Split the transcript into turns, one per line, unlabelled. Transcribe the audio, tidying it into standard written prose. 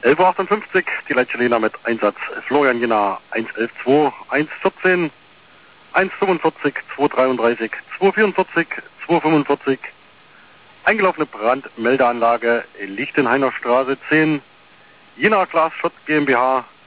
11.58 Uhr, die Leitchelena mit Einsatz Florian Jena 1.11.2, 1.14, 1.45, 2.33, 2.44, 2.45. Eingelaufene Brandmeldeanlage Lichtenhainer Straße 10, Jena Glasschutz GmbH,